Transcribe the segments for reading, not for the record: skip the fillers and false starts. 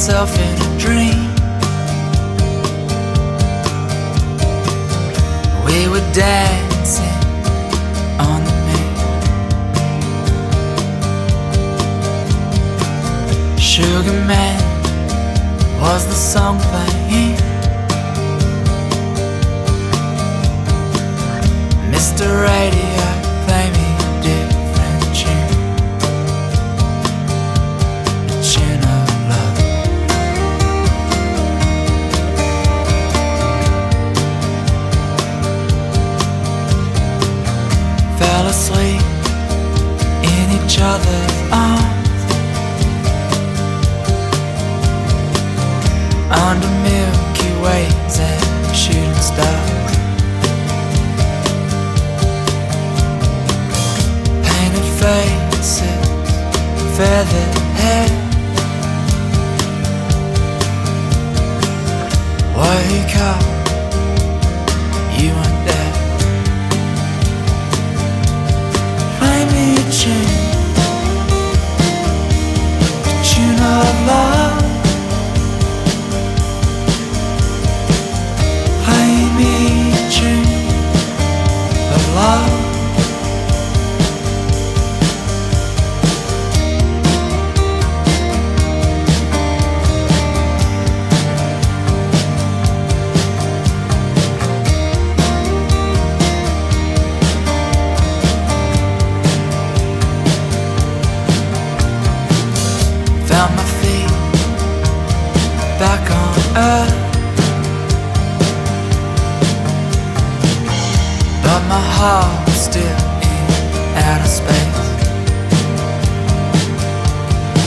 myself in a dream. We were dancing on the moon. Sugar Man was the song playing. Mr. Radio, play me a different tune, a tune of love. Fell asleep in each other's arms under Milky Ways and shooting stars. Faces, feathered hair. Wake up, you weren't there. Play me a tune, a tune of love. Play me a tune of love. Found my feet back on earth, but my heart was still in outer space.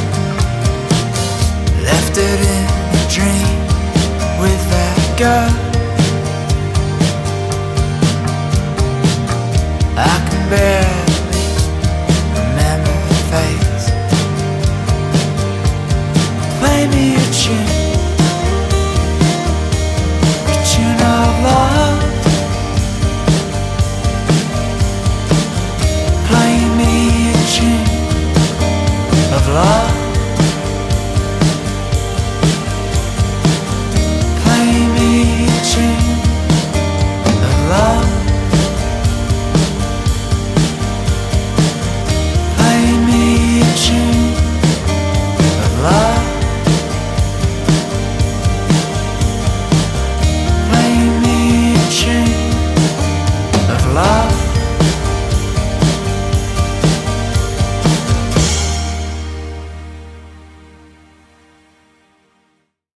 Left it in a dream with that girl.